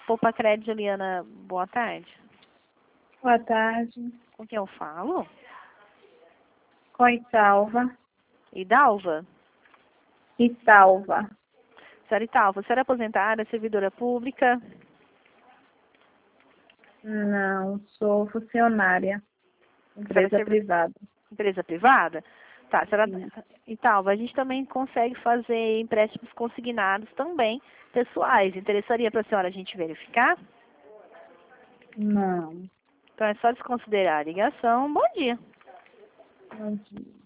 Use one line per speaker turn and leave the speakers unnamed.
Poupa Crédito, Juliana, boa tarde.
Boa tarde.
Com quem eu falo?
Com Italva.
Idalva?
Italva.
Senhora Italva, a senhora é aposentada, servidora pública?
Não, sou funcionária. Empresa privada.
Empresa privada? Tá, senhora
Sim.
Italva, a gente também consegue fazer empréstimos consignados também, pessoais. Interessaria para a senhora a gente verificar?
Não.
Então é só desconsiderar a ligação. Bom dia.
Bom dia.